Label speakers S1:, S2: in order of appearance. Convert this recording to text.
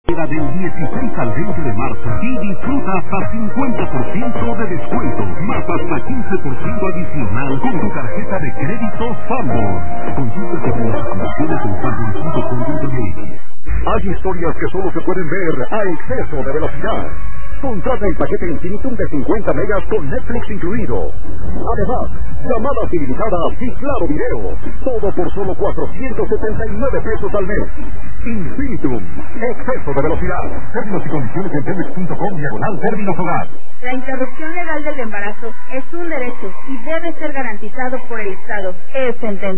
S1: Del 16 al 20 de marzo y disfruta hasta 50% de descuento, más hasta 15% adicional con tu tarjeta de crédito Famor. Consulta sobre las condiciones en famor.com.mx. Hay historias que solo se pueden ver a exceso de velocidad. Contrata el paquete Infinitum de 50 megas con Netflix incluido. Además, llamadas ilimitadas y claro video. Todo por solo 479 pesos al mes. Infinitum, exceso de velocidad. Términos y condiciones en telmex.com/términos hogar.
S2: La interrupción legal del embarazo es un derecho y debe ser garantizado por el Estado. Es sentencia.